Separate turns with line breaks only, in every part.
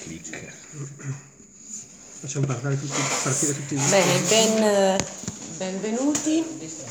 clic.
Facciamo partire tutti.
Bene, benvenuti.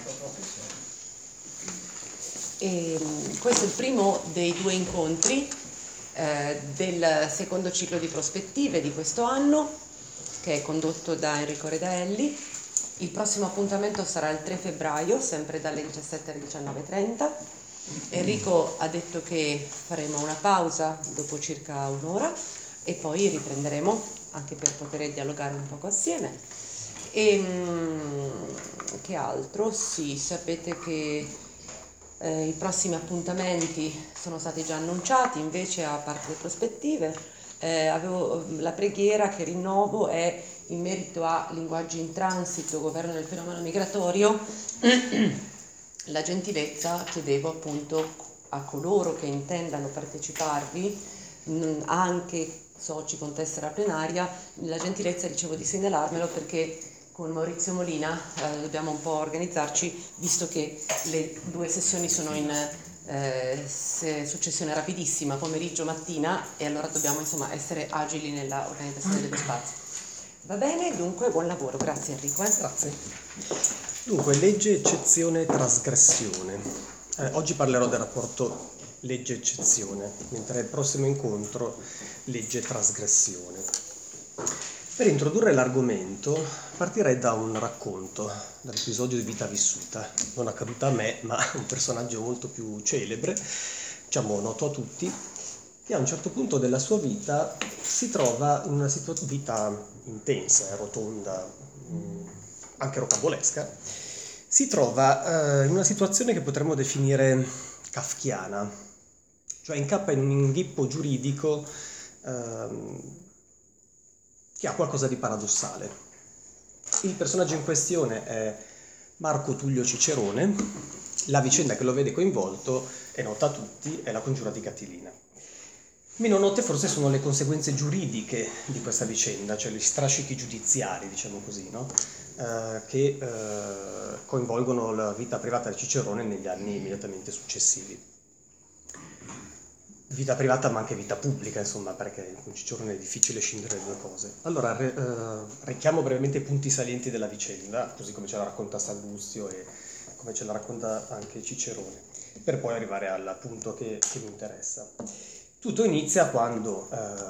Questo è il primo dei due incontri del secondo ciclo di prospettive di questo anno, che è condotto da Enrico Redaelli. Il prossimo appuntamento sarà il 3 febbraio, sempre dalle 17 alle 19:30. Enrico ha detto che faremo una pausa dopo circa un'ora e poi riprenderemo, anche per poter dialogare un poco assieme. E che altro? Sì, sapete che i prossimi appuntamenti sono stati già annunciati, invece a parte le prospettive avevo la preghiera che rinnovo è in merito a linguaggi in transito, governo del fenomeno migratorio. La gentilezza chiedevo appunto a coloro che intendano parteciparvi, anche soci con tessera plenaria, la gentilezza ricevo di segnalarmelo perché con Maurizio Molina dobbiamo un po' organizzarci, visto che le due sessioni sono in successione rapidissima, pomeriggio mattina, e allora dobbiamo insomma essere agili nella organizzazione dello spazio. Va bene, dunque buon lavoro, grazie Enrico.
Grazie. Dunque, legge, eccezione, trasgressione. Oggi parlerò del rapporto legge-eccezione, mentre il prossimo incontro legge-trasgressione. Per introdurre l'argomento partirei da un racconto, dall'episodio di Vita Vissuta, non accaduta a me, ma a un personaggio molto più celebre, diciamo noto a tutti, che a un certo punto della sua vita si trova in una vita intensa, rotonda, anche rocambolesca, si trova in una situazione che potremmo definire kafkiana, cioè incappa in un inghippo giuridico che ha qualcosa di paradossale. Il personaggio in questione è Marco Tullio Cicerone. La vicenda che lo vede coinvolto è nota a tutti, è la congiura di Catilina. Meno note forse sono le conseguenze giuridiche di questa vicenda, cioè gli strascichi giudiziari, diciamo così, no? Che coinvolgono la vita privata di Cicerone negli anni immediatamente successivi. Vita privata ma anche vita pubblica, insomma, perché con Cicerone è difficile scindere le due cose. Allora, richiamo brevemente i punti salienti della vicenda, così come ce la racconta Sallustio e come ce la racconta anche Cicerone, per poi arrivare al punto che mi interessa. Tutto inizia quando,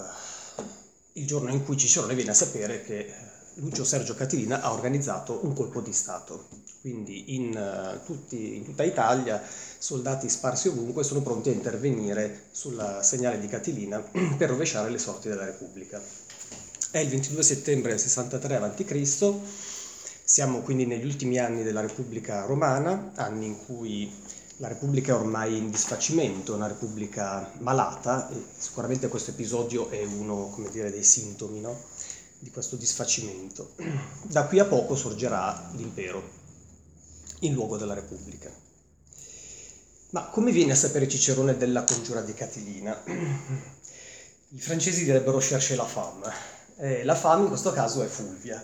il giorno in cui Cicerone viene a sapere che Lucio Sergio Catilina ha organizzato un colpo di Stato. Quindi in tutta Italia soldati sparsi ovunque sono pronti a intervenire sul segnale di Catilina per rovesciare le sorti della Repubblica. È il 22 settembre del 63 a.C., siamo quindi negli ultimi anni della Repubblica Romana, anni in cui la Repubblica è ormai in disfacimento, una Repubblica malata, e sicuramente questo episodio è uno, come dire, dei sintomi, no? Di questo disfacimento. Da qui a poco sorgerà l'impero in luogo della Repubblica. Ma come viene a sapere Cicerone della congiura di Catilina? I francesi direbbero chercher la femme. La femme in questo caso è Fulvia.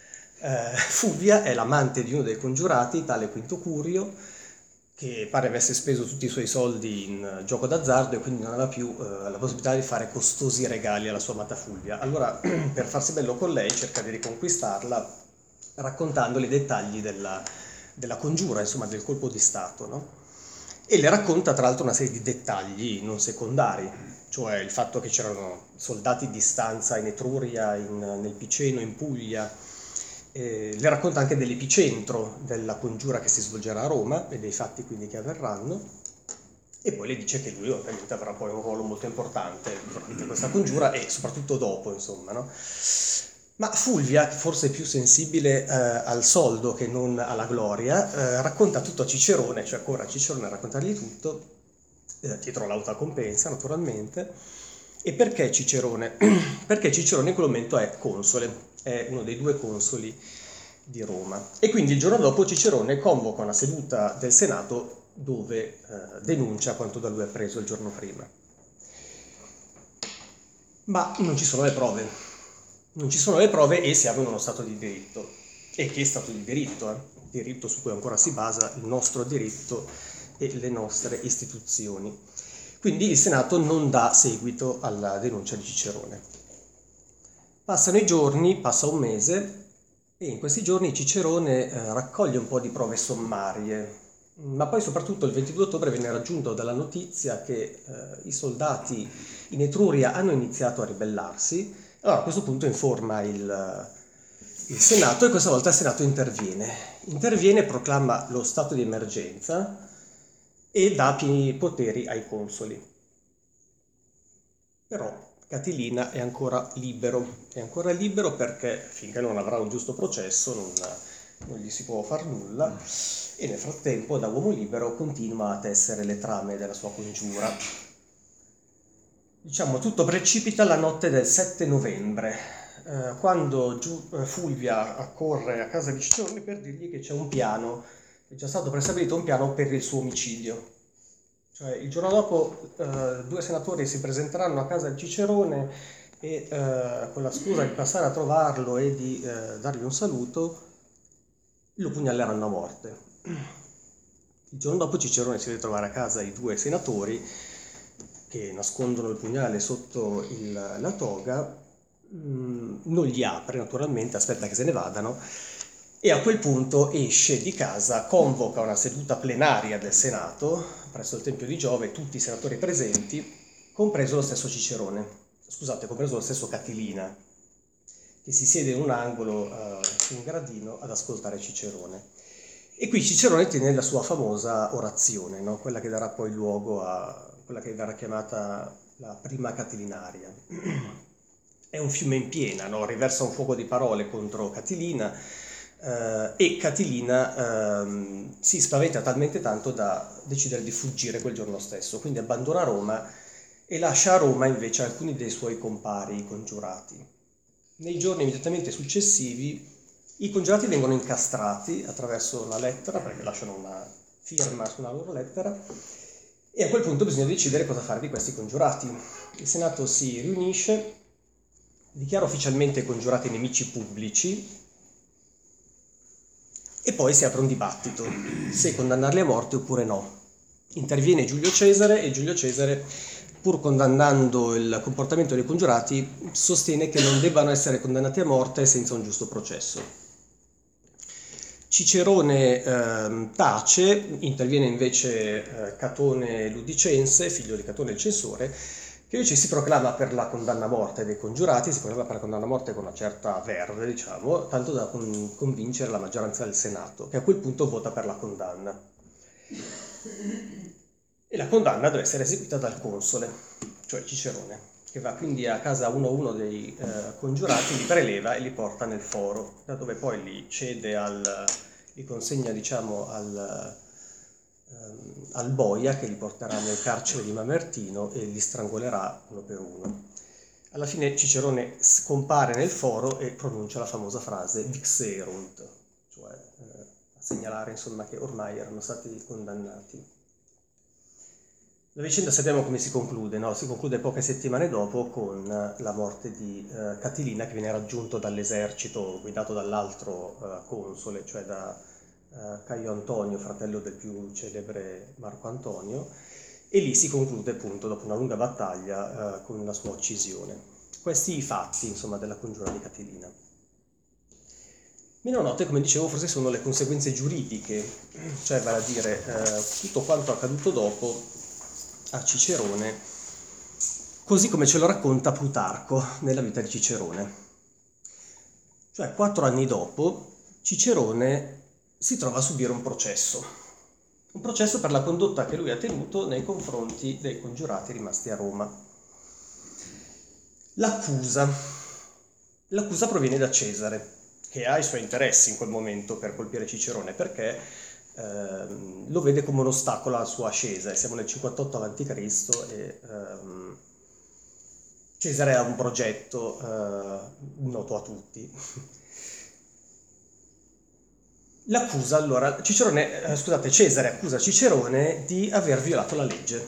Fulvia è l'amante di uno dei congiurati, tale Quinto Curio, che pare avesse speso tutti i suoi soldi in gioco d'azzardo e quindi non aveva più la possibilità di fare costosi regali alla sua amata Fulvia. Allora, per farsi bello con lei, cerca di riconquistarla raccontandole i dettagli della congiura, insomma, del colpo di Stato, no? E le racconta tra l'altro una serie di dettagli non secondari, cioè il fatto che c'erano soldati di stanza in Etruria, nel Piceno, in Puglia. Le racconta anche dell'epicentro della congiura che si svolgerà a Roma e dei fatti quindi che avverranno, e poi le dice che lui ovviamente avrà poi un ruolo molto importante durante questa congiura e soprattutto dopo, insomma, no? Ma Fulvia, forse più sensibile al soldo che non alla gloria, racconta tutto a Cicerone, cioè corre a Cicerone a raccontargli tutto, dietro l'auta compensa naturalmente. E perché Cicerone? Perché Cicerone in quel momento è console, è uno dei due consoli di Roma. E quindi il giorno dopo Cicerone convoca una seduta del Senato dove denuncia quanto da lui appreso il giorno prima. Ma non ci sono le prove. Non ci sono le prove e siamo in uno stato di diritto. E che stato di diritto? Diritto su cui ancora si basa il nostro diritto e le nostre istituzioni. Quindi il Senato non dà seguito alla denuncia di Cicerone. Passano i giorni, passa un mese, e in questi giorni Cicerone raccoglie un po' di prove sommarie, ma poi soprattutto il 22 ottobre viene raggiunto dalla notizia che i soldati in Etruria hanno iniziato a ribellarsi. Allora a questo punto informa il Senato, e questa volta il Senato interviene, proclama lo stato di emergenza e dà pieni poteri ai consoli. Però Catilina è ancora libero perché finché non avrà un giusto processo non gli si può far nulla, e nel frattempo da uomo libero continua a tessere le trame della sua congiura. Diciamo, tutto precipita la notte del 7 novembre, quando Fulvia accorre a casa di Cicerone per dirgli che c'è un piano, è già stato prestabilito un piano per il suo omicidio. Cioè, il giorno dopo 2 senatori si presenteranno a casa di Cicerone e con la scusa di passare a trovarlo e di dargli un saluto, lo pugnaleranno a morte. Il giorno dopo Cicerone si deve trovare a casa i 2 senatori che nascondono il pugnale sotto la toga, non gli apre naturalmente, aspetta che se ne vadano, e a quel punto esce di casa, convoca una seduta plenaria del Senato presso il Tempio di Giove, tutti i senatori presenti, compreso lo stesso Catilina, che si siede in un angolo su un gradino ad ascoltare Cicerone. E qui Cicerone tiene la sua famosa orazione, no? Quella che darà poi luogo a quella che verrà chiamata la prima Catilinaria. È un fiume in piena, no? Riversa un fuoco di parole contro Catilina, e Catilina si spaventa talmente tanto da decidere di fuggire quel giorno stesso, quindi abbandona Roma e lascia a Roma invece alcuni dei suoi compari congiurati. Nei giorni immediatamente successivi i congiurati vengono incastrati attraverso la lettera, perché lasciano una firma sulla loro lettera, e a quel punto bisogna decidere cosa fare di questi congiurati. Il Senato si riunisce, dichiara ufficialmente i congiurati nemici pubblici, e poi si apre un dibattito se condannarli a morte oppure no. Interviene Giulio Cesare, e Giulio Cesare, pur condannando il comportamento dei congiurati, sostiene che non debbano essere condannati a morte senza un giusto processo. Cicerone tace, interviene invece Catone Ludicense, figlio di Catone il censore, che invece si proclama per la condanna a morte dei congiurati, si proclama per la condanna a morte con una certa verve, diciamo, tanto da convincere la maggioranza del Senato, che a quel punto vota per la condanna. E la condanna deve essere eseguita dal console, cioè Cicerone, che va quindi a casa uno a uno dei congiurati, li preleva e li porta nel foro, da dove poi li cede li consegna, diciamo, al boia, che li porterà nel carcere di Mamertino e li strangolerà uno per uno. Alla fine Cicerone scompare nel foro e pronuncia la famosa frase vixerunt, cioè a segnalare insomma che ormai erano stati condannati. La vicenda sappiamo come si conclude, no? Si conclude poche settimane dopo con la morte di Catilina, che viene raggiunto dall'esercito guidato dall'altro console, cioè da Caio Antonio, fratello del più celebre Marco Antonio, e lì si conclude appunto dopo una lunga battaglia con la sua uccisione. Questi i fatti insomma della congiura di Catilina. Meno note, come dicevo, forse sono le conseguenze giuridiche, cioè vale a dire tutto quanto accaduto dopo a Cicerone, così come ce lo racconta Plutarco nella vita di Cicerone. Cioè 4 anni dopo Cicerone si trova a subire un processo per la condotta che lui ha tenuto nei confronti dei congiurati rimasti a Roma. L'accusa proviene da Cesare, che ha i suoi interessi in quel momento per colpire Cicerone, perché lo vede come un ostacolo alla sua ascesa, e siamo nel 58 a.C. e Cesare ha un progetto noto a tutti. Cesare accusa Cicerone di aver violato la legge.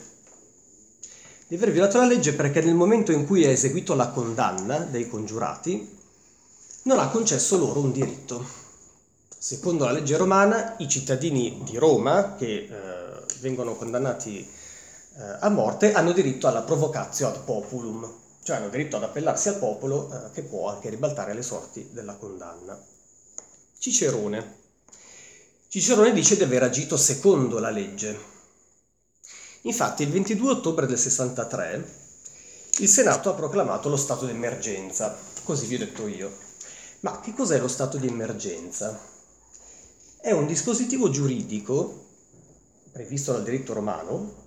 Perché nel momento in cui ha eseguito la condanna dei congiurati non ha concesso loro un diritto. Secondo la legge romana, i cittadini di Roma che vengono condannati a morte hanno diritto alla provocatio ad populum, cioè hanno diritto ad appellarsi al popolo che può anche ribaltare le sorti della condanna. Cicerone dice di aver agito secondo la legge. Infatti il 22 ottobre del 63 il Senato ha proclamato lo stato di emergenza, così vi ho detto io. Ma che cos'è lo stato di emergenza? È un dispositivo giuridico previsto dal diritto romano,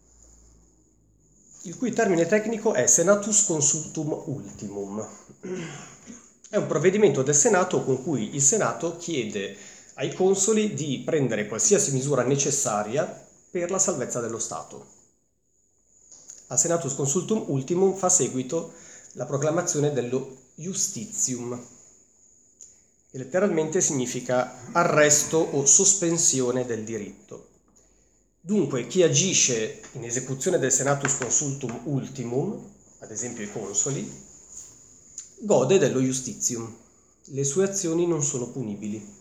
il cui termine tecnico è Senatus Consultum Ultimum. È un provvedimento del Senato con cui il Senato chiede ai consoli di prendere qualsiasi misura necessaria per la salvezza dello Stato. A Senatus Consultum Ultimum fa seguito la proclamazione dello Justitium, che letteralmente significa arresto o sospensione del diritto. Dunque, chi agisce in esecuzione del Senatus Consultum Ultimum, ad esempio i consoli, gode dello Justitium. Le sue azioni non sono punibili.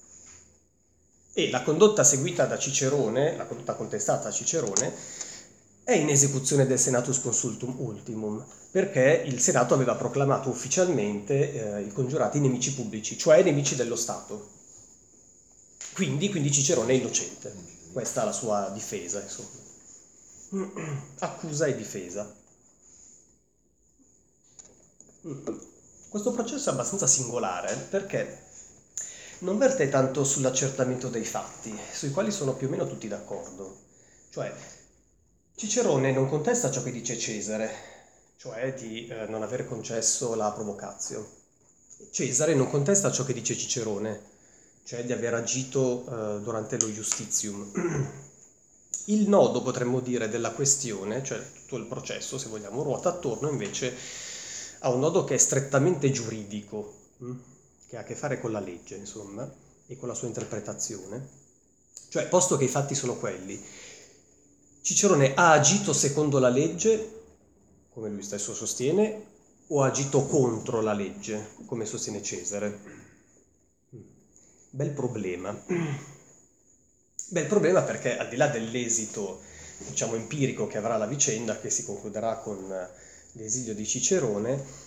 E la condotta seguita da Cicerone, la condotta contestata a Cicerone, è in esecuzione del Senatus Consultum Ultimum, perché il Senato aveva proclamato ufficialmente i congiurati nemici pubblici, cioè nemici dello Stato. Quindi Cicerone è innocente. Questa è la sua difesa, insomma. Accusa e difesa. Questo processo è abbastanza singolare perché non verte tanto sull'accertamento dei fatti, sui quali sono più o meno tutti d'accordo. Cioè, Cicerone non contesta ciò che dice Cesare, cioè di non aver concesso la provocatio. Cesare non contesta ciò che dice Cicerone, cioè di aver agito durante lo Justitium. Il nodo, potremmo dire, della questione, cioè tutto il processo, se vogliamo, ruota attorno invece a un nodo che è strettamente giuridico, che ha a che fare con la legge, insomma, e con la sua interpretazione. Cioè, posto che i fatti sono quelli, Cicerone ha agito secondo la legge, come lui stesso sostiene, o ha agito contro la legge, come sostiene Cesare? Bel problema. Bel problema perché al di là dell'esito, diciamo, empirico che avrà la vicenda, che si concluderà con l'esilio di Cicerone,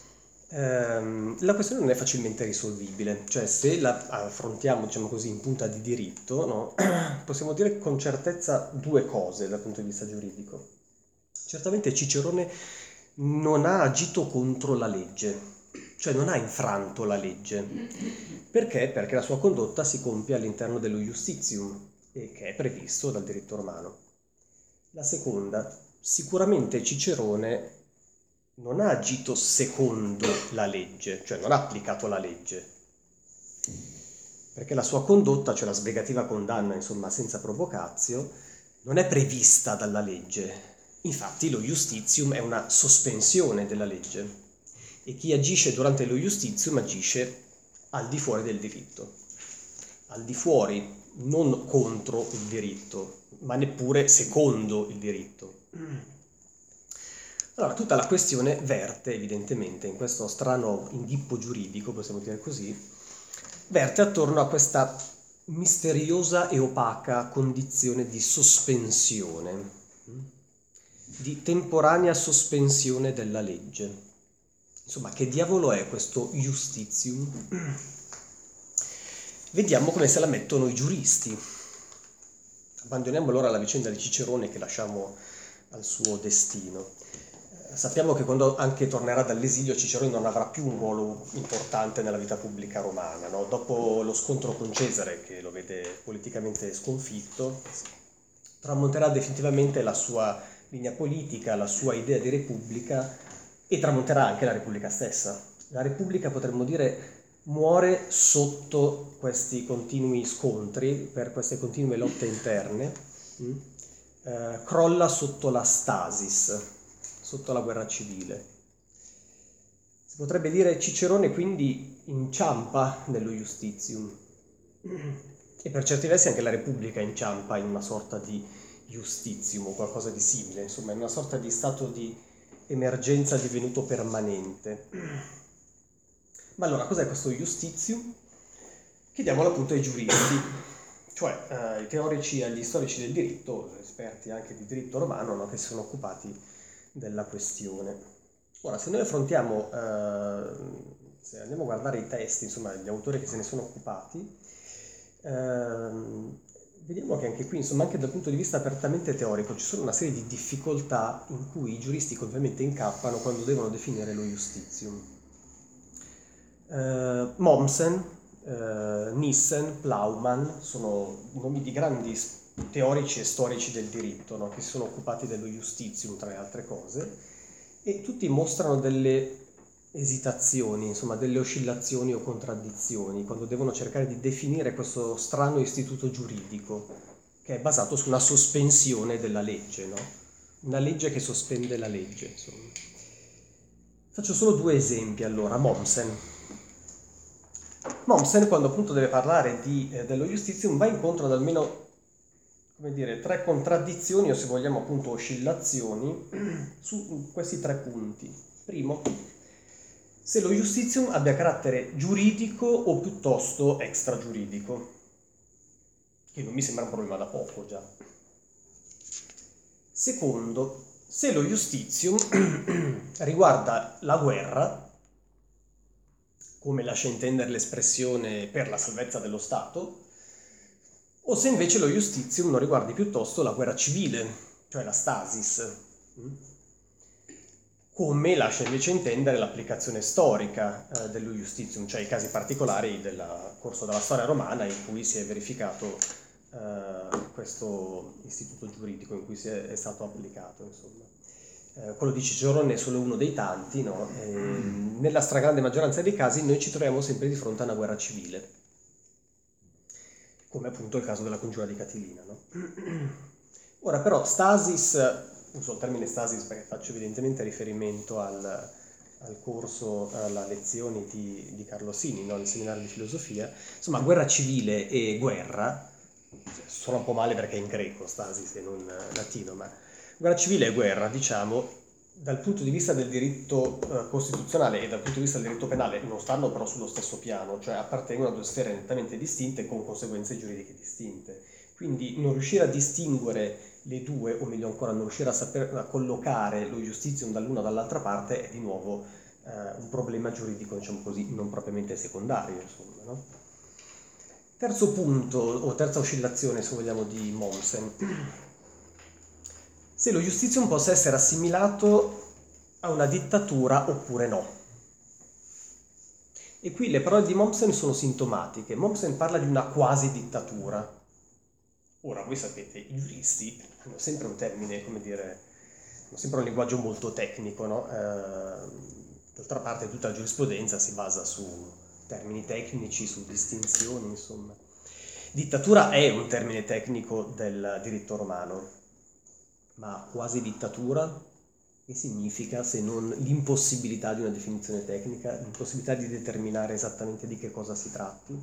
la questione non è facilmente risolvibile. Cioè, se la affrontiamo, diciamo così, in punta di diritto, no? Possiamo dire con certezza due cose dal punto di vista giuridico. Certamente Cicerone non ha agito contro la legge, cioè non ha infranto la legge. Perché? Perché la sua condotta si compie all'interno dello Justitium, che è previsto dal diritto romano. La seconda, sicuramente Cicerone non ha agito secondo la legge, cioè non ha applicato la legge, perché la sua condotta, cioè la sbrigativa condanna, insomma, senza provocatio, non è prevista dalla legge. Infatti lo Justitium è una sospensione della legge e chi agisce durante lo Justitium agisce al di fuori del diritto. Al di fuori, non contro il diritto, ma neppure secondo il diritto. Allora, tutta la questione verte evidentemente in questo strano inghippo giuridico, possiamo dire così, verte attorno a questa misteriosa e opaca condizione di sospensione, di temporanea sospensione della legge. Insomma, che diavolo è questo Justitium? Vediamo come se la mettono i giuristi. Abbandoniamo allora la vicenda di Cicerone che lasciamo al suo destino. Sappiamo che quando anche tornerà dall'esilio Cicerone non avrà più un ruolo importante nella vita pubblica romana, no? Dopo lo scontro con Cesare, che lo vede politicamente sconfitto, tramonterà definitivamente la sua linea politica, la sua idea di repubblica e tramonterà anche la Repubblica stessa. La Repubblica, potremmo dire, muore sotto questi continui scontri, per queste continue lotte interne, crolla sotto la stasis, sotto la guerra civile. Si potrebbe dire Cicerone quindi inciampa nello Justitium e per certi versi anche la Repubblica inciampa in una sorta di Justitium o qualcosa di simile, insomma in una sorta di stato di emergenza divenuto permanente. Ma allora cos'è questo Justitium? Chiediamolo appunto ai giuristi, cioè ai teorici e agli storici del diritto, esperti anche di diritto romano, no, che si sono occupati della questione. Ora, se noi affrontiamo, se andiamo a guardare i testi, insomma, gli autori che se ne sono occupati, vediamo che anche qui, insomma, anche dal punto di vista apertamente teorico, ci sono una serie di difficoltà in cui i giuristi ovviamente incappano quando devono definire lo justitium. Mommsen, Nissen, Plowman sono nomi di grandi teorici e storici del diritto, no? Che si sono occupati dello justitium, tra le altre cose, e tutti mostrano delle esitazioni, insomma, delle oscillazioni o contraddizioni quando devono cercare di definire questo strano istituto giuridico che è basato su una sospensione della legge, no? Una legge che sospende la legge, insomma. Faccio solo due esempi allora. Mommsen, quando appunto deve parlare dello justitium, va incontro ad almeno, come dire, tre contraddizioni o, se vogliamo, appunto oscillazioni su questi tre punti. Primo, se lo justitium abbia carattere giuridico o piuttosto extragiuridico, che non mi sembra un problema da poco già. Secondo, se lo justitium riguarda la guerra, come lascia intendere l'espressione per la salvezza dello Stato, o se invece lo justitium non riguardi piuttosto la guerra civile, cioè la stasis, come lascia invece intendere l'applicazione storica dello justitium, cioè i casi particolari del corso della storia romana in cui si è verificato questo istituto giuridico, in cui è stato applicato, insomma. Quello di Cicerone è solo uno dei tanti, no? Nella stragrande maggioranza dei casi noi ci troviamo sempre di fronte a una guerra civile, come appunto il caso della congiura di Catilina, no? Ora però stasis, uso il termine stasis perché faccio evidentemente riferimento al corso, alla lezione di Carlo Sini, no? Nel seminario di filosofia. Insomma, guerra civile e guerra, suona un po' male perché è in greco stasis e non latino, ma guerra civile e guerra, diciamo, dal punto di vista del diritto costituzionale e dal punto di vista del diritto penale non stanno però sullo stesso piano, cioè appartengono a due sfere nettamente distinte con conseguenze giuridiche distinte. Quindi non riuscire a distinguere le due, o meglio ancora non riuscire a collocare lo justitium dall'una o dall'altra parte è di nuovo un problema giuridico, diciamo così, non propriamente secondario, insomma, no? Terzo punto, o terza oscillazione, se vogliamo, di Mommsen. Se lo justitium possa essere assimilato a una dittatura oppure no. E qui le parole di Mommsen sono sintomatiche. Mommsen parla di una quasi dittatura. Ora, voi sapete, i giuristi hanno sempre un termine, come dire, hanno sempre un linguaggio molto tecnico, no? D'altra parte tutta la giurisprudenza si basa su termini tecnici, su distinzioni, insomma. Dittatura è un termine tecnico del diritto romano, ma quasi dittatura che significa se non l'impossibilità di una definizione tecnica, l'impossibilità di determinare esattamente di che cosa si tratti?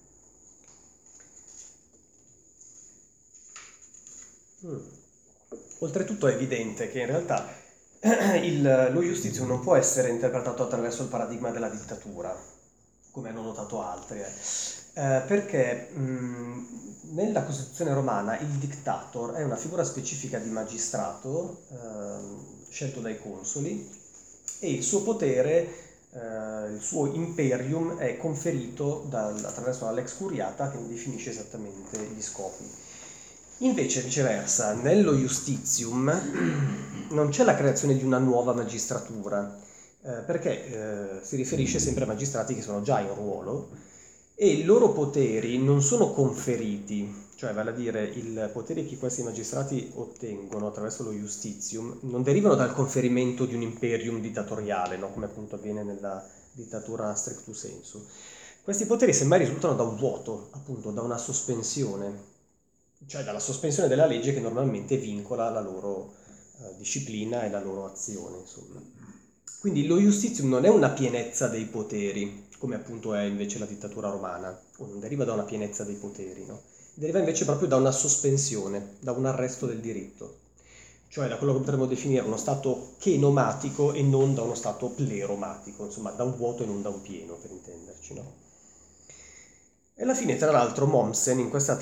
Oltretutto è evidente che in realtà lo justitium non può essere interpretato attraverso il paradigma della dittatura, come hanno notato altri, perché nella Costituzione romana il dictator è una figura specifica di magistrato scelto dai consoli e il suo potere, il suo imperium è conferito attraverso la lex curiata che ne definisce esattamente gli scopi. Invece, viceversa, nello justitium non c'è la creazione di una nuova magistratura, perché si riferisce sempre a magistrati che sono già in ruolo e i loro poteri non sono conferiti, cioè vale a dire i poteri che questi magistrati ottengono attraverso lo justitium non derivano dal conferimento di un imperium dittatoriale, no? Come appunto avviene nella dittatura stricto sensu. Questi poteri semmai risultano da un vuoto, appunto da una sospensione, cioè dalla sospensione della legge che normalmente vincola la loro disciplina e la loro azione, insomma. Quindi lo justitium non è una pienezza dei poteri, come appunto è invece la dittatura romana, o non deriva da una pienezza dei poteri, no? Deriva invece proprio da una sospensione, da un arresto del diritto, cioè da quello che potremmo definire uno stato chenomatico e non da uno stato pleromatico, insomma da un vuoto e non da un pieno, per intenderci, no? E alla fine, tra l'altro, Mommsen in questa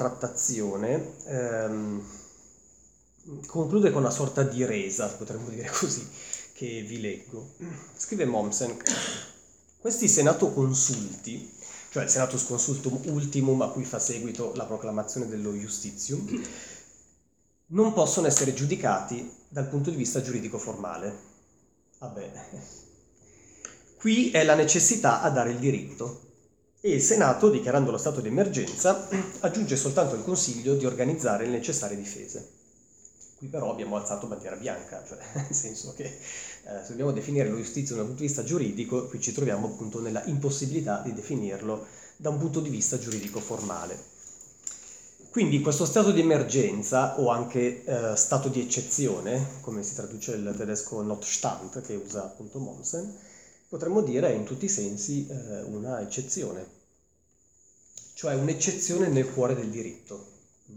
trattazione conclude con una sorta di resa, potremmo dire così, che vi leggo. Scrive Mommsen: questi senato consulti, cioè il senatus consultum ultimum a cui fa seguito la proclamazione dello Justitium, non possono essere giudicati dal punto di vista giuridico formale. Vabbè, qui è la necessità a dare il diritto. E il Senato, dichiarando lo stato di emergenza, aggiunge soltanto al Consiglio di organizzare le necessarie difese. Qui però abbiamo alzato bandiera bianca, cioè nel senso che se dobbiamo definire lo Justitium dal punto di vista giuridico, qui ci troviamo appunto nella impossibilità di definirlo da un punto di vista giuridico formale. Quindi questo stato di emergenza, o anche stato di eccezione, come si traduce il tedesco Notstand, che usa appunto Mommsen, potremmo dire in tutti i sensi una eccezione, cioè un'eccezione nel cuore del diritto.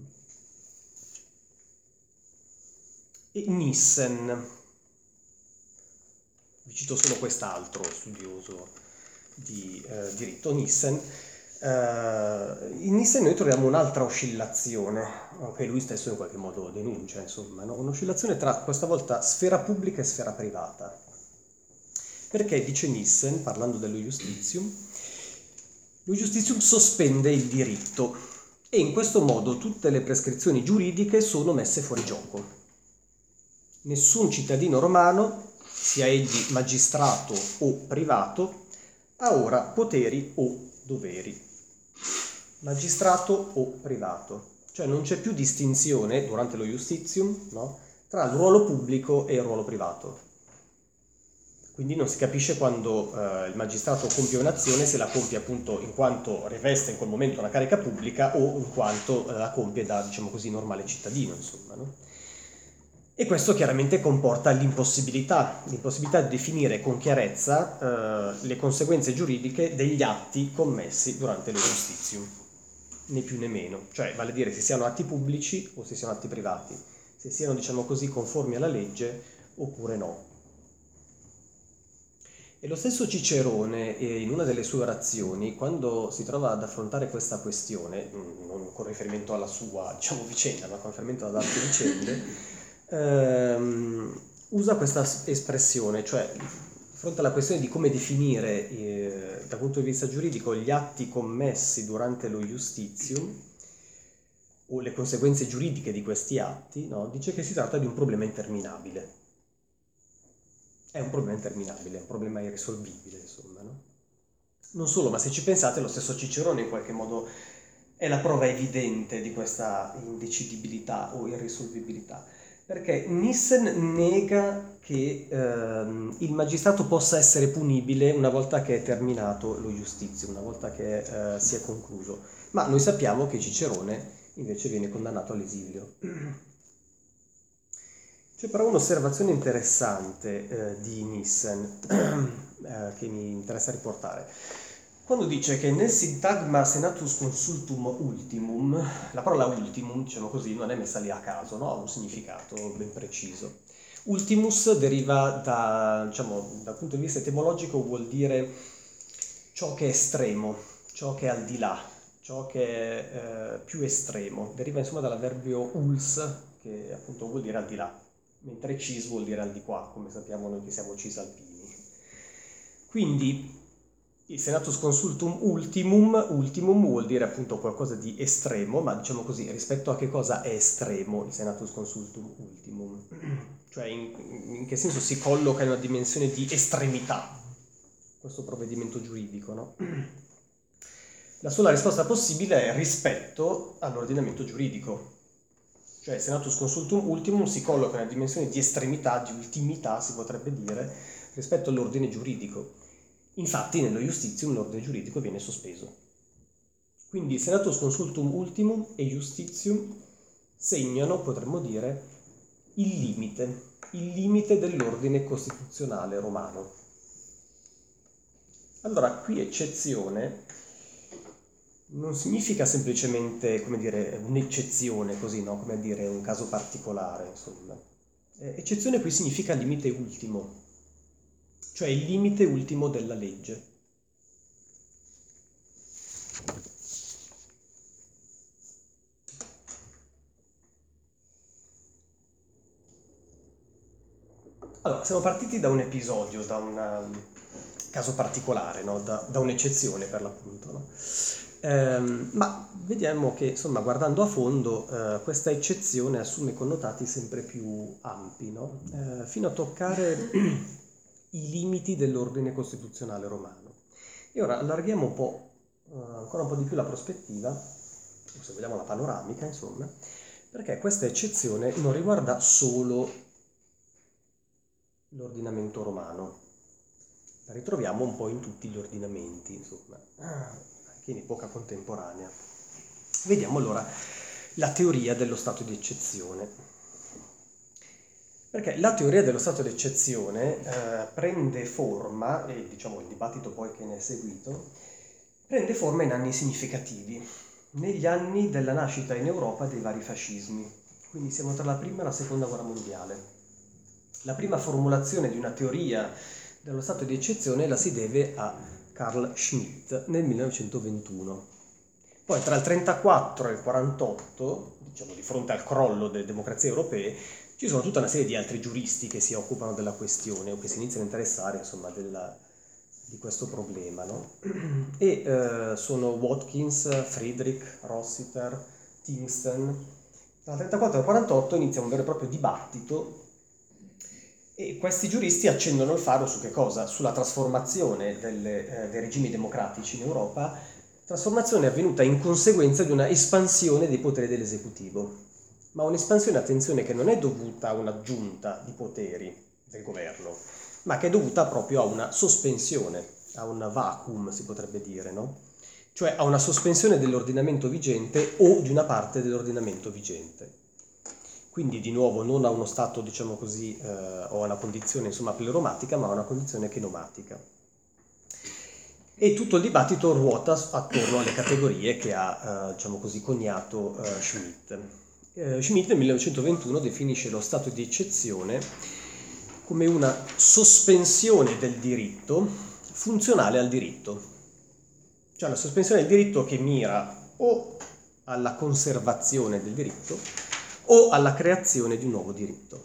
E Nissen, vi cito solo quest'altro studioso di diritto, Nissen. In Nissen noi troviamo un'altra oscillazione, anche lui stesso in qualche modo denuncia, insomma, no? Un'oscillazione tra questa volta sfera pubblica e sfera privata. Perché, dice Nissen, parlando dello Justitium, lo Justitium sospende il diritto e in questo modo tutte le prescrizioni giuridiche sono messe fuori gioco. Nessun cittadino romano, sia egli magistrato o privato, ha ora poteri o doveri. Magistrato o privato. Cioè non c'è più distinzione durante lo Justitium, no, tra il ruolo pubblico e il ruolo privato. Quindi non si capisce quando il magistrato compie un'azione se la compie appunto in quanto riveste in quel momento una carica pubblica o in quanto la compie da, diciamo così, normale cittadino, insomma, no? E questo chiaramente comporta l'impossibilità di definire con chiarezza le conseguenze giuridiche degli atti commessi durante lo Justitium, né più né meno, cioè vale a dire se siano atti pubblici o se siano atti privati, se siano, diciamo così, conformi alla legge oppure no. E lo stesso Cicerone, in una delle sue orazioni, quando si trova ad affrontare questa questione, non con riferimento alla sua, diciamo, vicenda, ma con riferimento ad altre vicende, usa questa espressione, cioè di fronte alla questione di come definire dal punto di vista giuridico gli atti commessi durante lo Justitium o le conseguenze giuridiche di questi atti, no? Dice che si tratta di un problema interminabile. È un problema interminabile, è un problema irrisolvibile, insomma, no? Non solo, ma se ci pensate, lo stesso Cicerone in qualche modo è la prova evidente di questa indecidibilità o irrisolvibilità, perché Nissen nega che il magistrato possa essere punibile una volta che è terminato lo Justitium, una volta che si è concluso, ma noi sappiamo che Cicerone invece viene condannato all'esilio. C'è però un'osservazione interessante di Nissen che mi interessa riportare. Quando dice che nel sintagma senatus consultum ultimum, la parola ultimum, diciamo così, non è messa lì a caso, no? Ha un significato ben preciso. Ultimus deriva diciamo, dal punto di vista etimologico, vuol dire ciò che è estremo, ciò che è al di là, ciò che è più estremo. Deriva insomma dall'avverbio uls, che appunto vuol dire al di là, mentre cis vuol dire al di qua, come sappiamo noi che siamo cisalpini. Quindi il senatus consultum ultimum vuol dire appunto qualcosa di estremo, ma diciamo così, rispetto a che cosa è estremo il senatus consultum ultimum? Cioè in che senso si colloca in una dimensione di estremità questo provvedimento giuridico, no? La sola risposta possibile è rispetto all'ordinamento giuridico. Cioè il senatus consultum ultimum si colloca in una dimensione di estremità, di ultimità, si potrebbe dire, rispetto all'ordine giuridico. Infatti nello Justitium l'ordine giuridico viene sospeso. Quindi il senatus consultum ultimum e Justitium segnano, potremmo dire, il limite dell'ordine costituzionale romano. Allora, qui eccezione non significa semplicemente, come dire, un'eccezione così, no? Come dire, un caso particolare, insomma. Eccezione qui significa limite ultimo, cioè il limite ultimo della legge. Allora, siamo partiti da un episodio, da un caso particolare, no? Da un'eccezione per l'appunto, no? Ma vediamo che, insomma, guardando a fondo, questa eccezione assume connotati sempre più ampi, no? Fino a toccare i limiti dell'ordine costituzionale romano. E ora allarghiamo un po', ancora un po' di più la prospettiva, o se vogliamo la panoramica, insomma, perché questa eccezione non riguarda solo l'ordinamento romano. La ritroviamo un po' in tutti gli ordinamenti, insomma, anche in epoca contemporanea. Vediamo allora la teoria dello stato di eccezione. Perché la teoria dello stato di eccezione prende forma, e diciamo il dibattito poi che ne è seguito, prende forma in anni significativi, negli anni della nascita in Europa dei vari fascismi. Quindi siamo tra la prima e la seconda guerra mondiale. La prima formulazione di una teoria dello stato di eccezione la si deve a Carl Schmitt nel 1921. Poi tra il 1934 e il 1948, diciamo di fronte al crollo delle democrazie europee, ci sono tutta una serie di altri giuristi che si occupano della questione o che si iniziano a interessare, insomma, di questo problema, no? E sono Watkins, Friedrich, Rossiter, Kingston. Tra il 1934 e il 1948 inizia un vero e proprio dibattito. E questi giuristi accendono il faro su che cosa? Sulla trasformazione dei regimi democratici in Europa, trasformazione avvenuta in conseguenza di una espansione dei poteri dell'esecutivo. Ma un'espansione, attenzione, che non è dovuta a un'aggiunta di poteri del governo, ma che è dovuta proprio a una sospensione, a un vacuum, si potrebbe dire, no? Cioè a una sospensione dell'ordinamento vigente o di una parte dell'ordinamento vigente. Quindi di nuovo non a uno stato, diciamo così, o a una condizione insomma pleromatica, ma a una condizione chenomatica. E tutto il dibattito ruota attorno alle categorie che ha, diciamo così, coniato Schmitt. Schmitt nel 1921 definisce lo stato di eccezione come una sospensione del diritto funzionale al diritto. Cioè una sospensione del diritto che mira o alla conservazione del diritto o alla creazione di un nuovo diritto.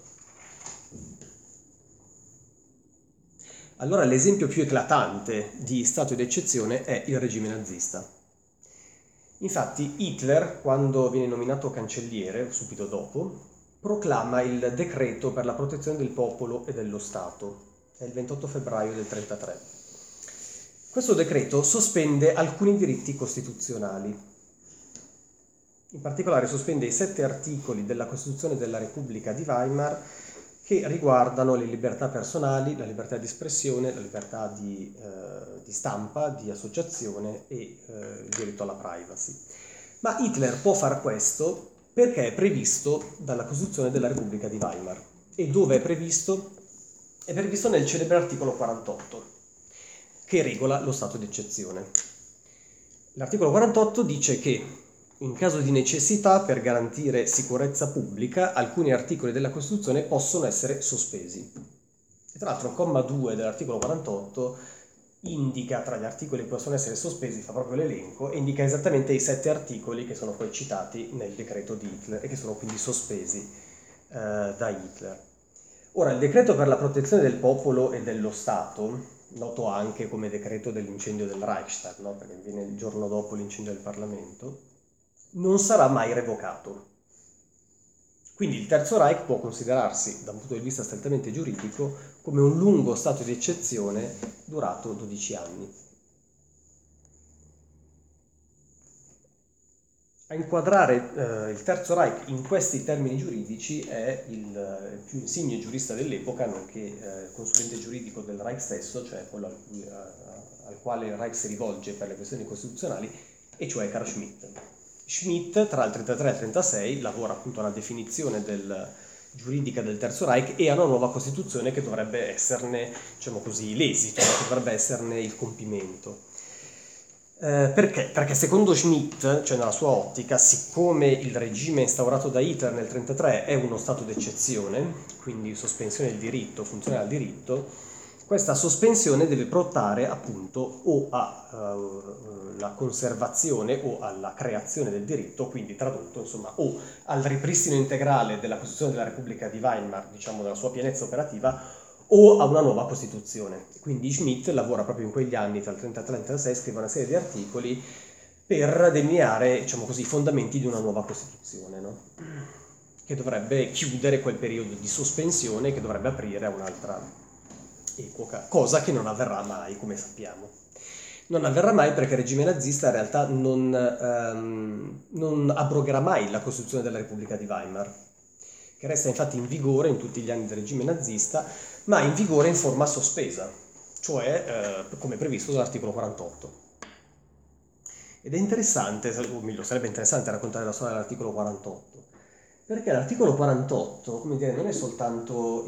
Allora l'esempio più eclatante di stato di eccezione è il regime nazista. Infatti Hitler, quando viene nominato cancelliere, subito dopo, proclama il decreto per la protezione del popolo e dello Stato. È il 28 febbraio del 1933. Questo decreto sospende alcuni diritti costituzionali. In particolare sospende i 7 articoli della Costituzione della Repubblica di Weimar che riguardano le libertà personali, la libertà di espressione, la libertà di stampa, di associazione e il diritto alla privacy. Ma Hitler può far questo perché è previsto dalla Costituzione della Repubblica di Weimar. E dove è previsto? È previsto nel celebre articolo 48, che regola lo stato di eccezione. L'articolo 48 dice che in caso di necessità, per garantire sicurezza pubblica, alcuni articoli della Costituzione possono essere sospesi. E tra l'altro il comma 2 dell'articolo 48 indica tra gli articoli che possono essere sospesi, fa proprio l'elenco, e indica esattamente i 7 articoli che sono poi citati nel decreto di Hitler e che sono quindi sospesi da Hitler. Ora, il decreto per la protezione del popolo e dello Stato, noto anche come decreto dell'incendio del Reichstag, no? Perché viene il giorno dopo l'incendio del Parlamento, non sarà mai revocato. Quindi il Terzo Reich può considerarsi, da un punto di vista strettamente giuridico, come un lungo stato di eccezione durato 12 anni. A inquadrare il Terzo Reich in questi termini giuridici è il più insigne giurista dell'epoca, nonché consulente giuridico del Reich stesso, cioè quello al quale il Reich si rivolge per le questioni costituzionali, e cioè Carl Schmitt. Schmitt tra il 1933 e il 1936 lavora appunto alla definizione giuridica del Terzo Reich e a una nuova Costituzione che dovrebbe esserne, diciamo così, l'esito, che dovrebbe esserne il compimento. Perché? Perché secondo Schmitt, cioè nella sua ottica, siccome il regime instaurato da Hitler nel 1933 è uno stato d'eccezione, quindi sospensione del diritto, funzionale al diritto, questa sospensione deve portare appunto o alla conservazione o alla creazione del diritto, quindi tradotto insomma o al ripristino integrale della Costituzione della Repubblica di Weimar, diciamo nella sua pienezza operativa, o a una nuova Costituzione. Quindi Schmitt lavora proprio in quegli anni, tra il 33 e il 36, scrive una serie di articoli per delineare, diciamo così, i fondamenti di una nuova Costituzione, no? Che dovrebbe chiudere quel periodo di sospensione, che dovrebbe aprire a un'altra epoca, cosa che non avverrà mai, come sappiamo. Non avverrà mai perché il regime nazista in realtà non abrogherà mai la Costituzione della Repubblica di Weimar, che resta infatti in vigore in tutti gli anni del regime nazista, ma in vigore in forma sospesa, cioè come previsto dall'articolo 48. Ed è interessante, o meglio, sarebbe interessante raccontare la storia dell'articolo 48, perché l'articolo 48, come dire, non è soltanto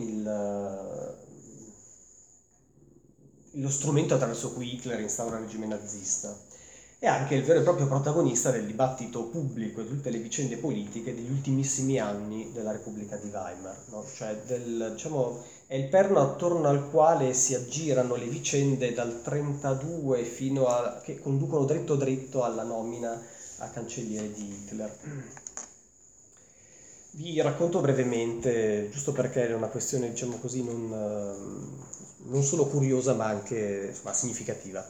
lo strumento attraverso cui Hitler instaura il regime nazista, è anche il vero e proprio protagonista del dibattito pubblico e di tutte le vicende politiche degli ultimissimi anni della Repubblica di Weimar, no? Cioè diciamo, è il perno attorno al quale si aggirano le vicende dal 32 fino a che conducono dritto dritto alla nomina a cancelliere di Hitler. Vi racconto brevemente, giusto perché è una questione, diciamo così, non solo curiosa ma anche, insomma, significativa.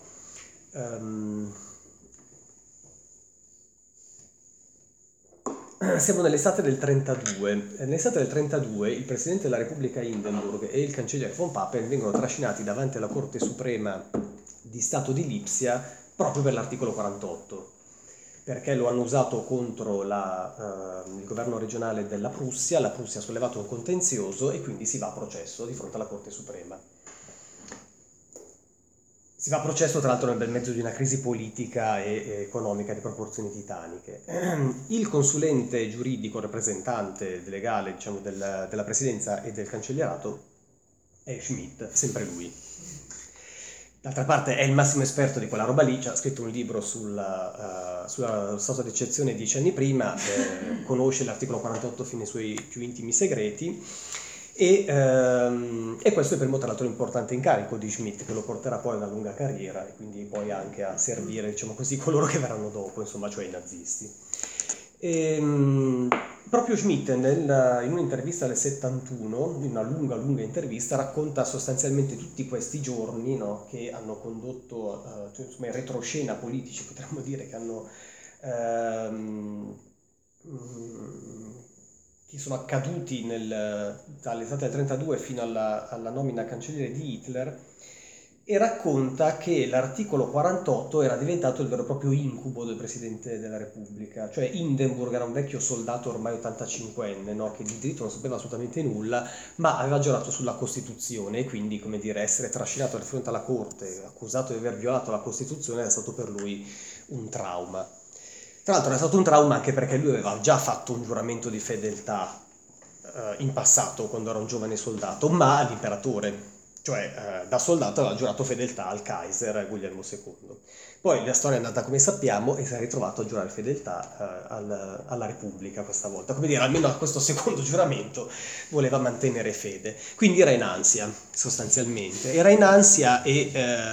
Siamo nell'estate del 32. Nell'estate del 32 il Presidente della Repubblica Hindenburg e il Cancelliere von Papen vengono trascinati davanti alla Corte Suprema di Stato di Lipsia proprio per l'articolo 48, perché lo hanno usato contro il governo regionale della Prussia. La Prussia ha sollevato un contenzioso e quindi si va a processo di fronte alla Corte Suprema. Si va a processo tra l'altro nel bel mezzo di una crisi politica e economica di proporzioni titaniche. Il consulente giuridico, rappresentante legale, diciamo, della presidenza e del cancellierato è Schmitt, sempre lui. D'altra parte è il massimo esperto di quella roba lì, ha scritto un libro sulla stato d'eccezione 10 anni prima, conosce l'articolo 48 fino ai suoi più intimi segreti, e questo è il primo, tra l'altro, importante incarico di Schmitt, che lo porterà poi a una lunga carriera e quindi poi anche a servire, diciamo così, coloro che verranno dopo, insomma, cioè i nazisti. Proprio Schmitt in un'intervista del 71, in una lunga intervista, racconta sostanzialmente tutti questi giorni, no, che hanno condotto, insomma, in retroscena politici, potremmo dire, che hanno che sono accaduti dall'estate del 32 fino alla nomina a cancelliere di Hitler, e racconta che l'articolo 48 era diventato il vero e proprio incubo del Presidente della Repubblica. Cioè Hindenburg era un vecchio soldato ormai 85enne, no? Che di diritto non sapeva assolutamente nulla, ma aveva giurato sulla Costituzione, e quindi, come dire, essere trascinato di fronte alla Corte, accusato di aver violato la Costituzione, era stato per lui un trauma. Tra l'altro è stato un trauma anche perché lui aveva già fatto un giuramento di fedeltà in passato, quando era un giovane soldato, ma all'imperatore. Cioè da soldato aveva giurato fedeltà al Kaiser Guglielmo II. Poi la storia è andata come sappiamo e si è ritrovato a giurare fedeltà alla Repubblica questa volta. Come dire, almeno a questo secondo giuramento voleva mantenere fede. Quindi era in ansia, sostanzialmente. Era in ansia e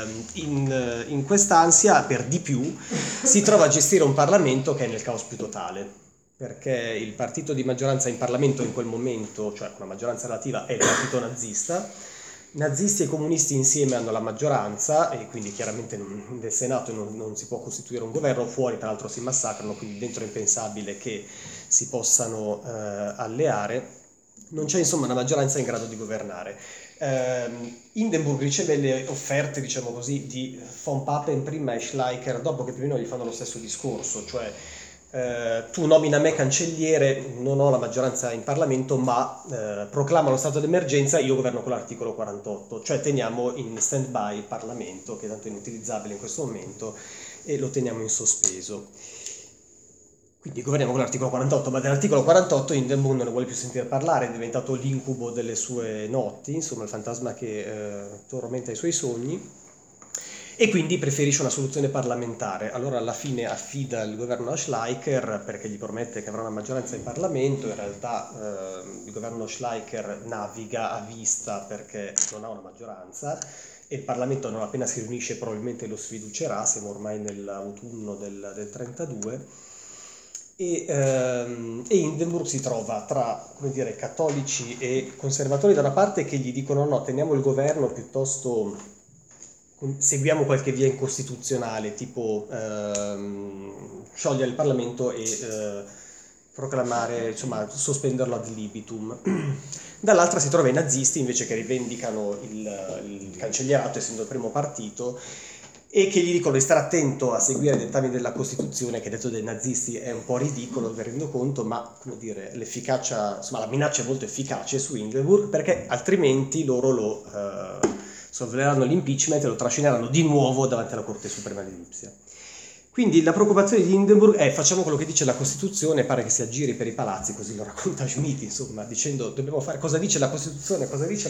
in quest'ansia, per di più, si trova a gestire un Parlamento che è nel caos più totale, perché il partito di maggioranza in Parlamento in quel momento, cioè una maggioranza relativa, è il partito nazista. Nazisti e comunisti insieme hanno la maggioranza e quindi chiaramente nel Senato non si può costituire un governo, fuori tra l'altro si massacrano, quindi dentro è impensabile che si possano alleare. Non c'è insomma una maggioranza in grado di governare. Hindenburg riceve le offerte, diciamo così, di von Papen prima e Schleicher dopo, che più o meno gli fanno lo stesso discorso, cioè tu nomina me cancelliere, non ho la maggioranza in Parlamento, ma proclama lo stato d'emergenza, io governo con l'articolo 48, cioè teniamo in stand-by il Parlamento, che tanto è inutilizzabile in questo momento, e lo teniamo in sospeso. Quindi governiamo con l'articolo 48, ma dell'articolo 48 Hindenburg non ne vuole più sentire parlare, è diventato l'incubo delle sue notti, insomma il fantasma che tormenta i suoi sogni, e quindi preferisce una soluzione parlamentare. Allora alla fine affida il governo a Schleicher perché gli promette che avrà una maggioranza in Parlamento. In realtà il governo Schleicher naviga a vista perché non ha una maggioranza e il Parlamento, non appena si riunisce, probabilmente lo sfiducerà. Siamo ormai nell'autunno del 32. e Hindenburg si trova tra, come dire, cattolici e conservatori da una parte che gli dicono no, teniamo il governo, piuttosto seguiamo qualche via incostituzionale, tipo sciogliere il Parlamento e proclamare, insomma, sospenderlo ad libitum. Dall'altra si trova i nazisti invece che rivendicano il cancellierato essendo il primo partito e che gli dicono di stare attento a seguire i dettami della Costituzione, che detto dai nazisti è un po' ridicolo, mi rendo conto, ma come dire, l'efficacia, insomma la minaccia è molto efficace su Hindenburg, perché altrimenti loro lo solleveranno l'impeachment e lo trascineranno di nuovo davanti alla Corte Suprema di Lipsia. Quindi la preoccupazione di Hindenburg è facciamo quello che dice la Costituzione, pare che si aggiri per i palazzi, così lo racconta Schmitt, insomma, dicendo dobbiamo fare cosa dice la Costituzione,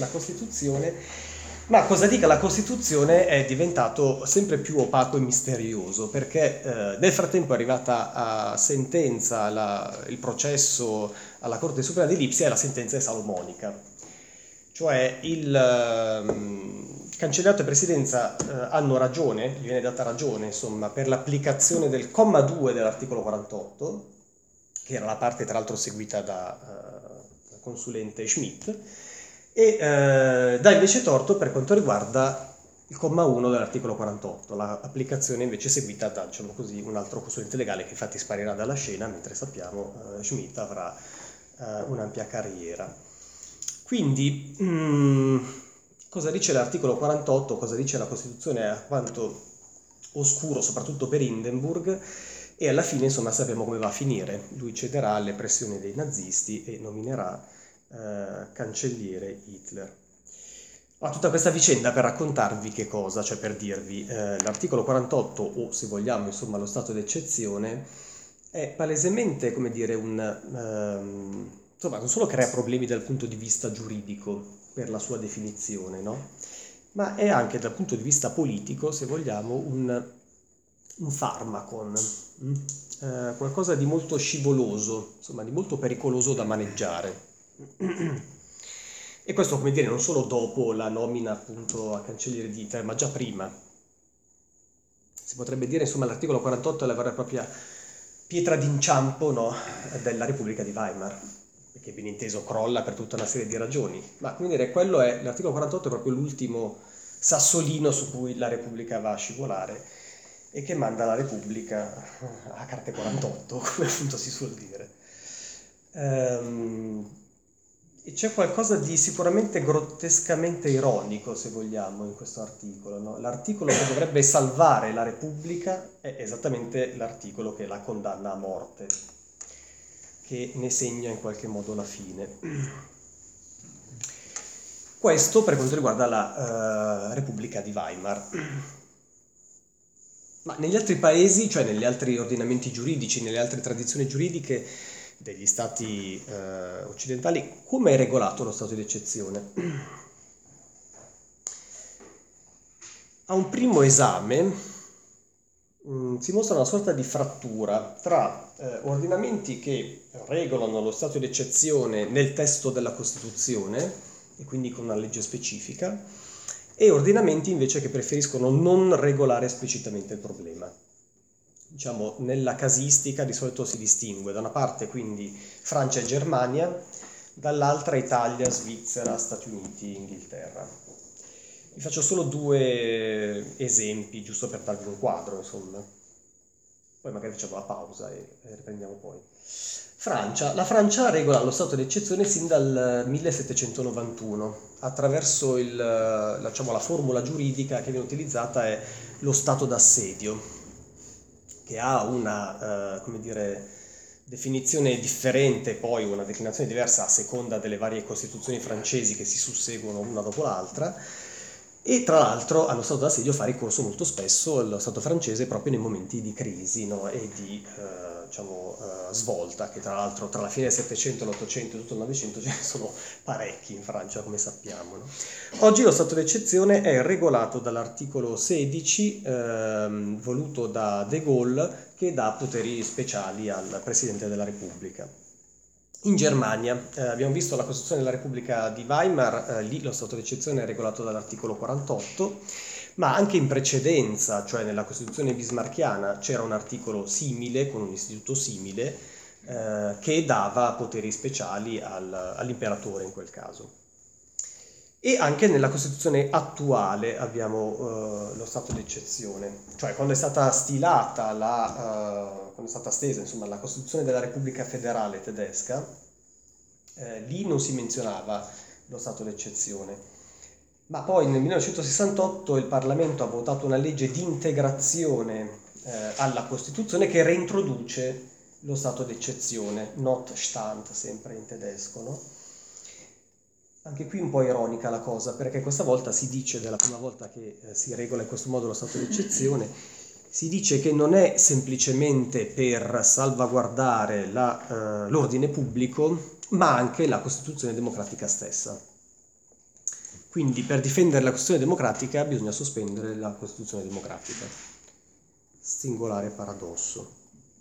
ma cosa dica la Costituzione è diventato sempre più opaco e misterioso, perché nel frattempo è arrivata a sentenza il processo alla Corte Suprema di Lipsia e la sentenza è salomonica. Cioè il cancellierato e presidenza hanno ragione, gli viene data ragione, insomma, per l'applicazione del comma 2 dell'articolo 48, che era la parte tra l'altro seguita dal consulente Schmitt, e dà invece torto per quanto riguarda il comma 1 dell'articolo 48, l'applicazione invece seguita da, diciamo così, un altro consulente legale che infatti sparirà dalla scena, mentre sappiamo Schmitt avrà un'ampia carriera. Quindi, cosa dice l'articolo 48, cosa dice la Costituzione è quanto oscuro, soprattutto per Hindenburg, e alla fine, insomma, sappiamo come va a finire. Lui cederà alle pressioni dei nazisti e nominerà cancelliere Hitler. Ma tutta questa vicenda per raccontarvi che cosa, cioè per dirvi, l'articolo 48, o se vogliamo, insomma, lo stato d'eccezione, è palesemente, come dire, insomma, non solo crea problemi dal punto di vista giuridico per la sua definizione, no? Ma è anche dal punto di vista politico, se vogliamo, un farmacon, qualcosa di molto scivoloso, insomma, di molto pericoloso da maneggiare. E questo, come dire, non solo dopo la nomina appunto a cancelliere di Hitler, ma già prima. Si potrebbe dire, insomma, l'articolo 48 è la vera e propria pietra d'inciampo, no, della Repubblica di Weimar, che ben inteso crolla per tutta una serie di ragioni, ma come dire, l'articolo 48 è proprio l'ultimo sassolino su cui la Repubblica va a scivolare e che manda la Repubblica a carte 48, come appunto si suol dire. E c'è qualcosa di sicuramente grottescamente ironico, se vogliamo, in questo articolo, no? L'articolo che dovrebbe salvare la Repubblica è esattamente l'articolo che la condanna a morte, che ne segna in qualche modo la fine. Questo per quanto riguarda la Repubblica di Weimar. Ma negli altri paesi, cioè negli altri ordinamenti giuridici, nelle altre tradizioni giuridiche degli stati occidentali, come è regolato lo stato di eccezione? A un primo esame si mostra una sorta di frattura tra ordinamenti che regolano lo stato di eccezione nel testo della Costituzione, e quindi con una legge specifica, e ordinamenti invece che preferiscono non regolare esplicitamente il problema. Diciamo, nella casistica di solito si distingue da una parte quindi Francia e Germania, dall'altra Italia, Svizzera, Stati Uniti, Inghilterra. Vi faccio solo due esempi, giusto per darvi un quadro, insomma. Poi magari facciamo la pausa e riprendiamo poi. La Francia regola lo stato di eccezione sin dal 1791, attraverso la formula giuridica che viene utilizzata è lo stato d'assedio, che ha una, come dire, definizione differente, poi una declinazione diversa a seconda delle varie costituzioni francesi che si susseguono una dopo l'altra, e tra l'altro allo stato d'assedio fa ricorso molto spesso lo stato francese proprio nei momenti di crisi, no? E di svolta, che tra l'altro tra la fine del Settecento, l'Ottocento e tutto il Novecento ce ne sono parecchi in Francia, come sappiamo, no? Oggi lo stato d'eccezione è regolato dall'articolo 16 voluto da De Gaulle, che dà poteri speciali al Presidente della Repubblica. In Germania abbiamo visto la Costituzione della Repubblica di Weimar, lì lo stato d'eccezione è regolato dall'articolo 48, ma anche in precedenza, cioè nella Costituzione bismarchiana, c'era un articolo simile, con un istituto simile, che dava poteri speciali all'imperatore in quel caso. E anche nella Costituzione attuale abbiamo lo stato d'eccezione, cioè quando è stata stilata quando è stata stesa, insomma, la Costituzione della Repubblica Federale Tedesca, lì non si menzionava lo stato d'eccezione. Ma poi nel 1968 il Parlamento ha votato una legge di integrazione alla Costituzione che reintroduce lo stato d'eccezione, Notstand, sempre in tedesco, no? Anche qui un po' ironica la cosa, perché questa volta si dice, della prima volta che si regola in questo modo lo stato d'eccezione, si dice che non è semplicemente per salvaguardare l'ordine pubblico, ma anche la Costituzione democratica stessa. Quindi per difendere la Costituzione democratica bisogna sospendere la Costituzione democratica. Singolare paradosso.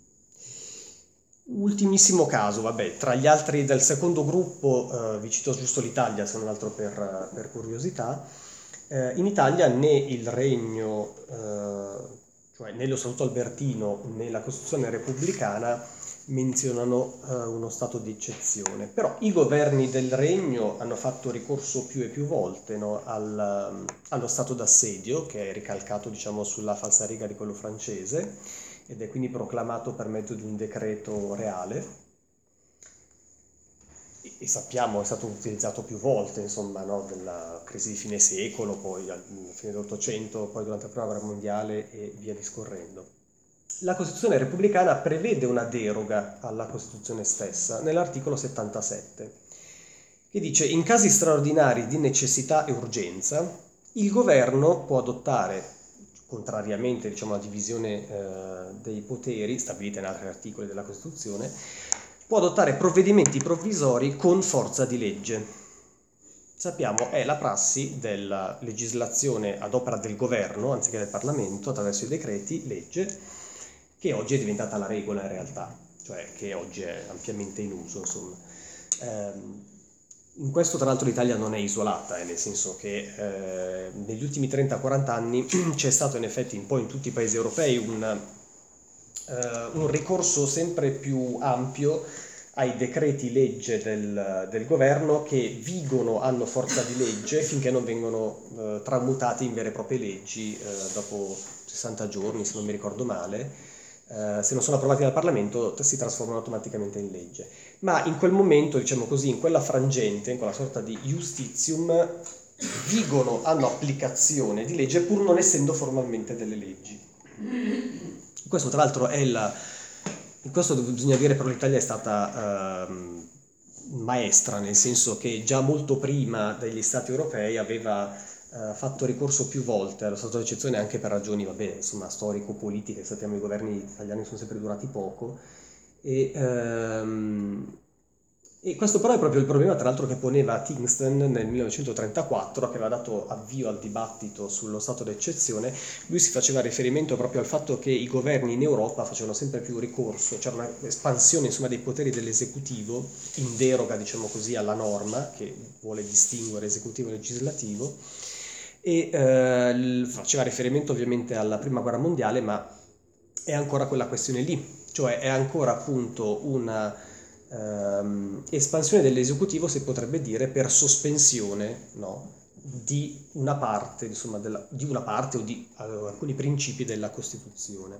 Ultimissimo caso, vabbè, tra gli altri del secondo gruppo, vi cito giusto l'Italia, se non altro per curiosità. In Italia né il Regno, cioè né lo Statuto Albertino né la Costituzione repubblicana menzionano uno stato di eccezione, però i governi del Regno hanno fatto ricorso più e più volte, no, allo stato d'assedio, che è ricalcato, diciamo, sulla falsariga di quello francese, ed è quindi proclamato per mezzo di un decreto reale, e sappiamo è stato utilizzato più volte, insomma, no, della crisi di fine secolo, poi alla fine dell'Ottocento, poi durante la Prima Guerra Mondiale e via discorrendo. La Costituzione repubblicana prevede una deroga alla Costituzione stessa nell'articolo 77, che dice: in casi straordinari di necessità e urgenza, il governo può adottare, contrariamente, diciamo, alla divisione dei poteri stabilita in altri articoli della Costituzione, può adottare provvedimenti provvisori con forza di legge. Sappiamo, è la prassi della legislazione ad opera del governo, anziché del Parlamento, attraverso i decreti legge, che oggi è diventata la regola in realtà, cioè che oggi è ampiamente in uso, insomma. In questo, tra l'altro, l'Italia non è isolata, nel senso che negli ultimi 30-40 anni c'è stato in effetti un po' in tutti i paesi europei un ricorso sempre più ampio ai decreti legge del governo, che vigono, hanno forza di legge finché non vengono tramutati in vere e proprie leggi dopo 60 giorni, se non mi ricordo male. Se non sono approvati dal Parlamento si trasformano automaticamente in legge. Ma in quel momento, diciamo così, in quella frangente, in quella sorta di justitium, hanno applicazione di legge pur non essendo formalmente delle leggi. Questo, tra l'altro, in questo bisogna dire, però l'Italia è stata maestra, nel senso che già molto prima degli Stati europei aveva fatto ricorso più volte allo stato d'eccezione, anche per ragioni, vabbè, insomma, storico-politiche. Sappiamo, i governi italiani sono sempre durati poco, e questo però è proprio il problema, tra l'altro, che poneva Kingston nel 1934, che aveva dato avvio al dibattito sullo stato d'eccezione. Lui si faceva riferimento proprio al fatto che i governi in Europa facevano sempre più ricorso, c'era un'espansione, insomma, dei poteri dell'esecutivo, in deroga, diciamo così, alla norma che vuole distinguere esecutivo e legislativo, e faceva riferimento ovviamente alla Prima Guerra Mondiale, ma è ancora quella questione lì, cioè è ancora appunto una espansione dell'esecutivo, si potrebbe dire, per sospensione, no, di una parte, insomma, di una parte o di alcuni principi della Costituzione.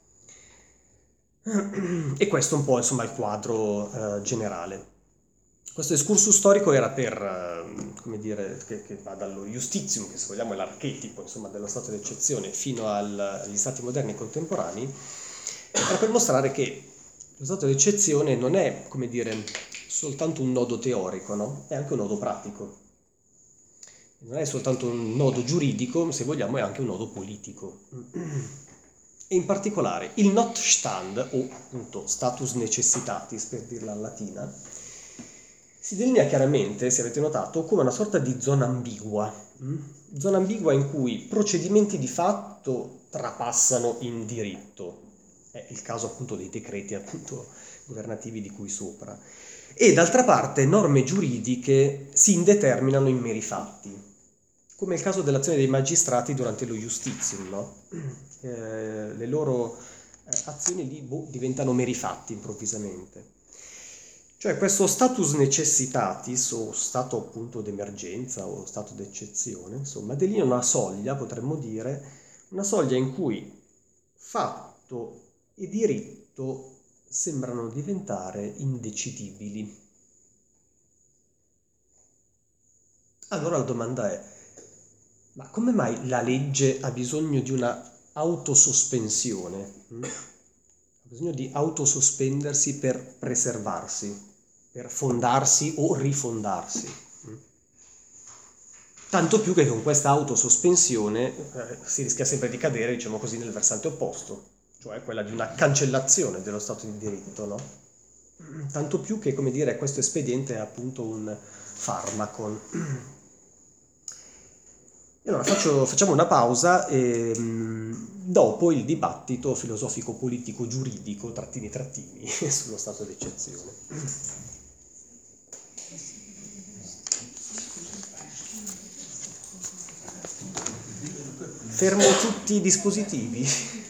E questo è un po', insomma, il quadro generale. Questo excursus storico era per, come dire, che va dallo justitium, che se vogliamo è l'archetipo, insomma, dello stato d'eccezione, fino agli stati moderni contemporanei, era per mostrare che lo stato d'eccezione non è, come dire, soltanto un nodo teorico, no? È anche un nodo pratico. Non è soltanto un nodo giuridico, se vogliamo, è anche un nodo politico. E in particolare il Notstand, o appunto status necessitatis, per dirla in latina, si delinea chiaramente, se avete notato, come una sorta di zona ambigua in cui procedimenti di fatto trapassano in diritto. È il caso appunto dei decreti appunto governativi di cui sopra. E d'altra parte norme giuridiche si indeterminano in meri fatti. come il caso dell'azione dei magistrati durante lo Justitium, no? Le loro azioni lì diventano merifatti improvvisamente. Cioè questo status necessitatis, o stato appunto d'emergenza, o stato d'eccezione, insomma, delinea una soglia, potremmo dire, una soglia in cui fatto e diritto sembrano diventare indecidibili. Allora la domanda è, ma come mai la legge ha bisogno di una autosospensione? Ha bisogno di autosospendersi per preservarsi, per fondarsi o rifondarsi. Tanto più che con questa autosospensione si rischia sempre di cadere, diciamo così, nel versante opposto, cioè quella di una cancellazione dello Stato di diritto, no? Tanto più che, come dire, questo espediente è appunto un farmacon. E allora facciamo una pausa e dopo il dibattito filosofico-politico-giuridico, trattini, sullo stato d'eccezione. Fermo tutti i dispositivi.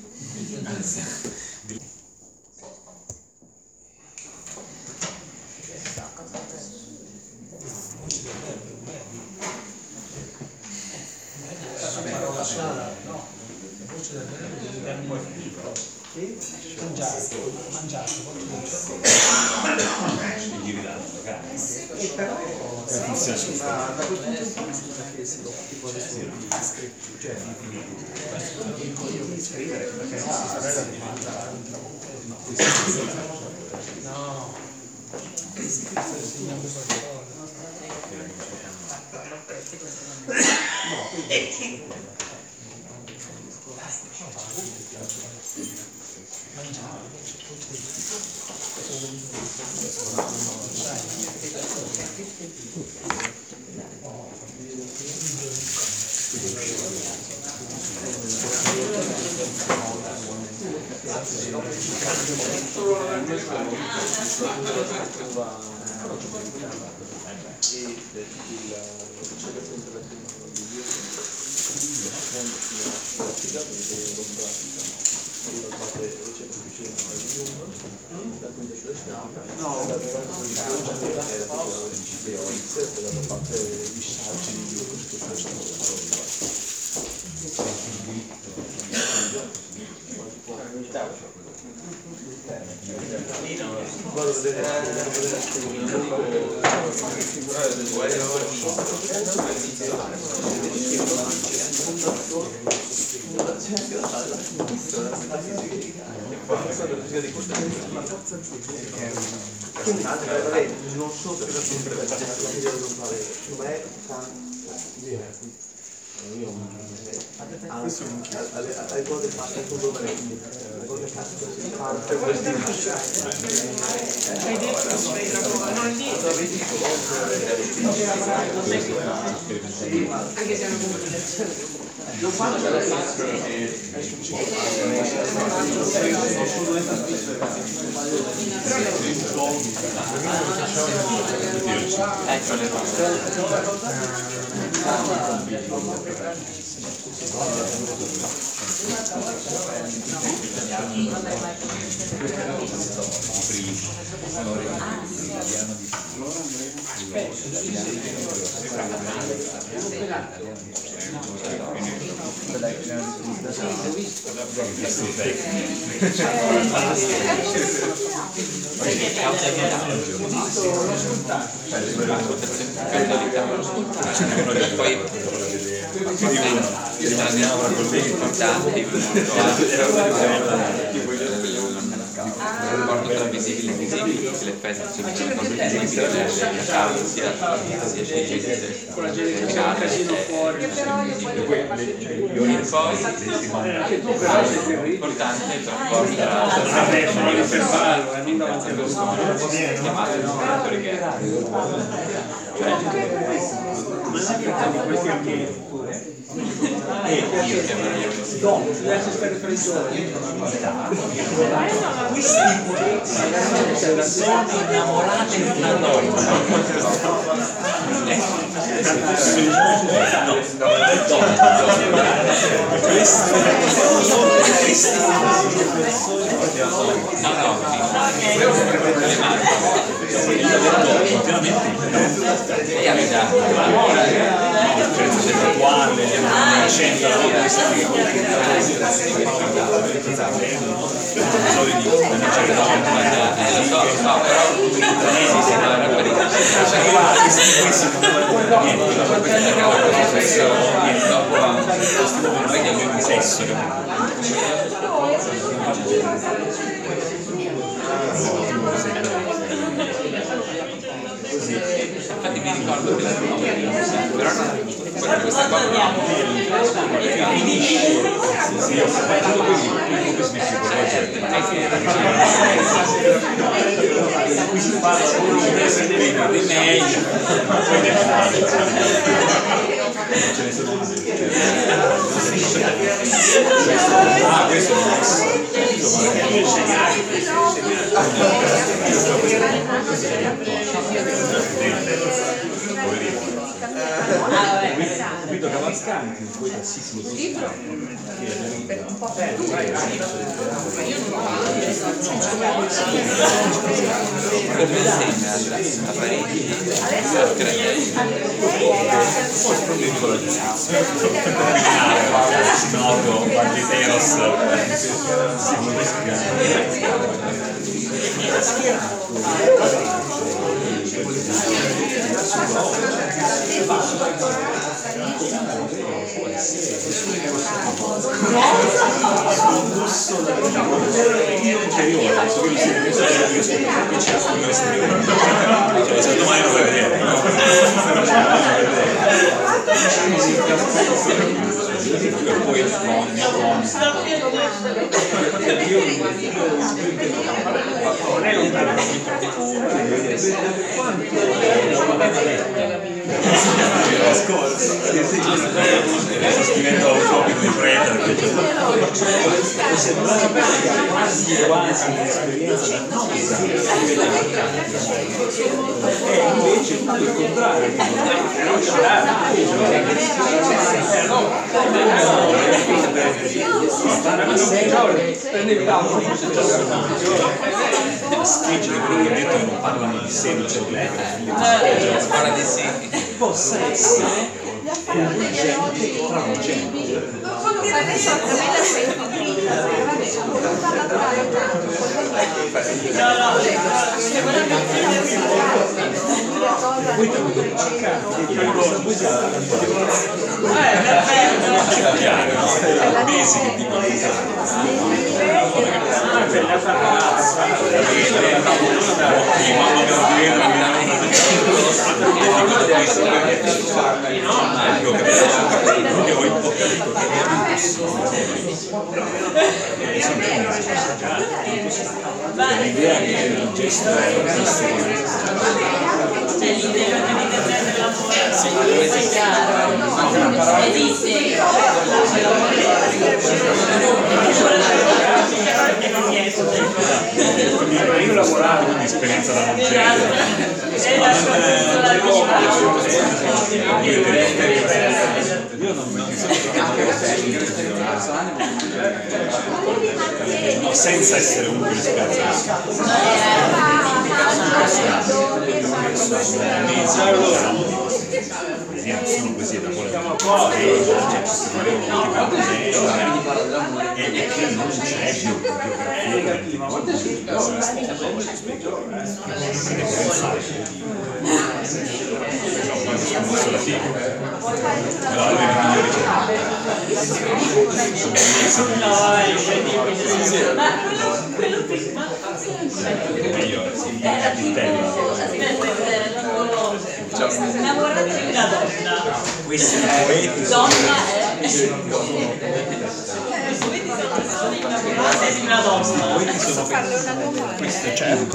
Il rapporto tra visibile e invisibile, che l'effetto sia visibile, la causa sia cercare e poi importante il rapporto chiamato
persone innamorate di una donna.
Infatti mi ricordo che la prima però questa cosa
Guido Cavalcanti, un poetassissimo
a Parigi
noto Banditeros domani lo vedremo. Sto scrivendo un copio di preta perché quasi un'esperienza da nosa e invece tutto il contrario spingere quello che detto che non parlano di sé, non c'è
parla di sì.
possa essere urgente travolgente. Poi ti ho cercato di fare questa poesia mesi che dicono l'idea che il gesto io lavoravo con un'esperienza da no, senza essere un esperienza sono poesie da e che non c'è
Lavoratevi una donna.
questi poeti
Donna è. Questi sono persone innamorate di una donna.
sono